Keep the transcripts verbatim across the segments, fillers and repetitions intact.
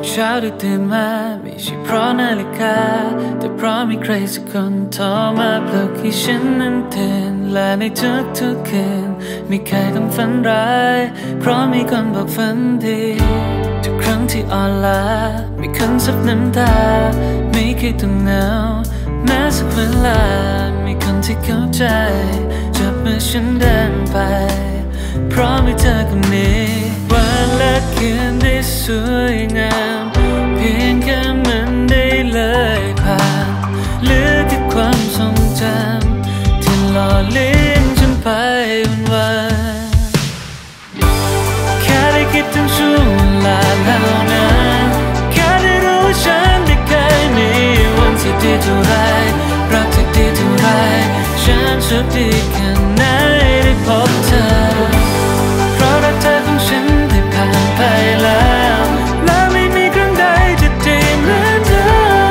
เช้าที่ตื่นมาไม่ใช่เพราะนาฬิกาแต่เพราะมีใครสักคนโทรมาปลุกให้ฉันนั้นตื่นและในทุกๆคืนไม่เคยต้องฝันร้ายเพราะมีคนบอกฝันดีทุกครั้งที่อ่อนล้ามีคนซับน้ำตาไม่เคยต้องเหงาแม้สักเวลามีคนที่เข้าใจจับมือฉันเดินไปเพราะมีเธอคนนี้วันและคืนได้สวยงามเพียงแค่มันได้เลยผ่านเหลือแค่ความทรงจำที่หล่อเลี้ยงฉันไปวันวันแค่ได้คิดถึงช่วงเวลาเหล่านั้นแค่ได้รู้ว่าฉันได้เคยมีวันที่ดีเท่าไรรักที่ดีเท่าไรฉันโชคดีแค่ไหนได้พบเธอเพราะรักเธอของฉันได้ผ่านไปแล้วและไม่มีครั้งใดจะดีเหมือนเธอ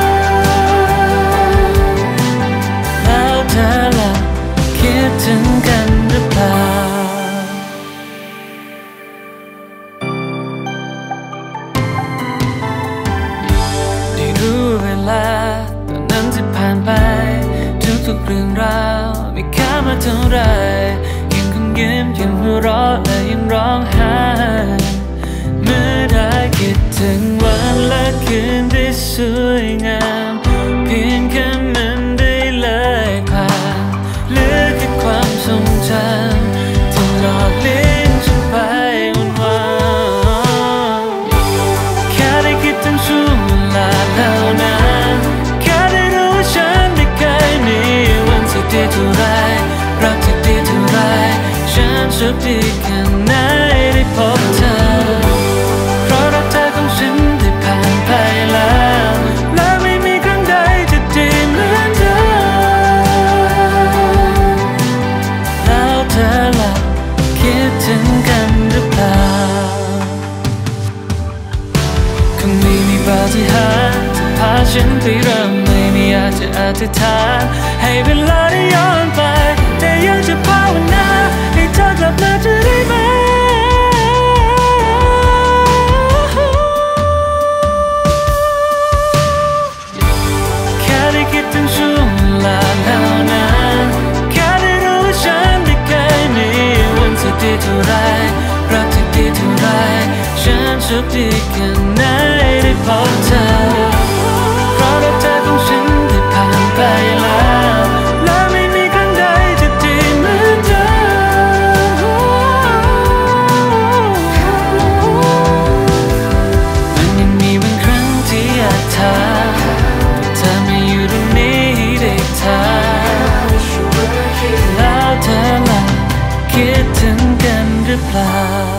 แล้วเธอล่ะคิดถึงกันหรือเปล่าได้รู้เวลาตอนนั้นที่ผ่านไปทุกๆเรื่องราวไม่ค่ามาเท่าไรยังคงยิ้มยังหัวเราะและยังร้องไห้เมื่อได้คิดถึงวันและคืนที่สวยงามเพียงแค่มันได้เลยผ่านเหลือแค่ความทรงจำที่หล่อเลี้ยงฉันไปวันวันแค่ได้คิดถึงช่วงเวลาเหล่านั้นแค่ได้รู้ว่าฉันได้เคยมีวันที่ดีเท่าไรรักที่ดีเท่าไรฉันโชคดีแค่ไหนได้พบเธอเพราะรักเธอของฉันได้ผ่านไปแล้วและไม่มีครั้งใดจะดีเหมือนเธอแล้วเธอล่ะคิดถึงกันหรือเปล่าคงไม่มีปาฏิหาริย์จะพาฉันไปเริ่มไม่มีอยากจะอธิษฐานให้เวลาได้ย้อนไปแต่ยังจะภาวนาให้เธอกลับมาจะได้ไหมแค่ได้คิดถึงช่วงเวลาเหล่านั้นแค่ได้รู้ว่าฉันได้เคยมีวันที่ดีเท่าไรรักที่ดีเท่าไรฉันโชคดีแค่ไหนได้พบเธอเพราะรักเธอของฉันได้ผ่านไปแล้วและไม่มีครั้งใดจะดีเหมือนเธอมันยังมีบางครั้งที่อยากถามแต่เธอไม่อยู่ตรงนี้ให้ได้ถามแล้วเธอล่ะคิดถึงกันหรือเปล่า